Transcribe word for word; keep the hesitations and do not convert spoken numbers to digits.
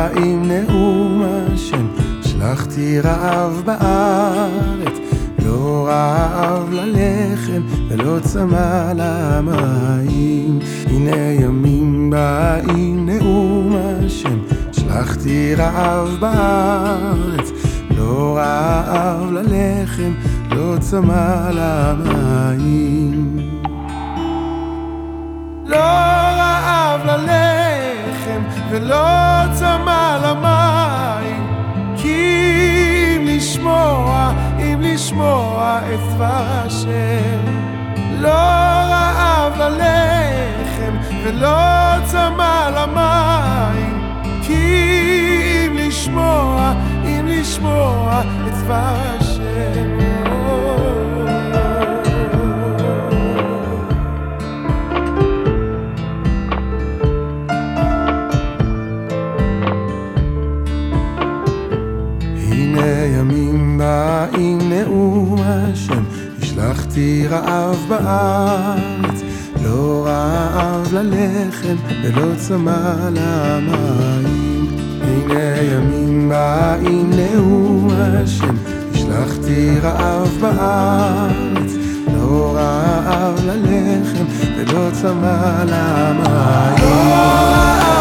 בא עם נאום השם, שלחתי רעב בארץ, לא רעב ללחם ולא צמא למים. הנה ימים באים נאום השם, שלחתי רעב בארץ, לא רעב ללחם, לא צמא למים. לא רעב ללחם ולא צמא למים, כי אם לשמוע, אם לשמוע את דבר השם. לא רעב ללחם ולא צמא למים, כי אם לשמוע, אם לשמוע את דבר השם. ימים באים נאום השם, השלחתי רעב בארץ, לא רעב ללחם ולא צמא למים. הנה ימים באים נאום השם, השלחתי רעב בארץ, לא רעב ללחם ולא צמא למים.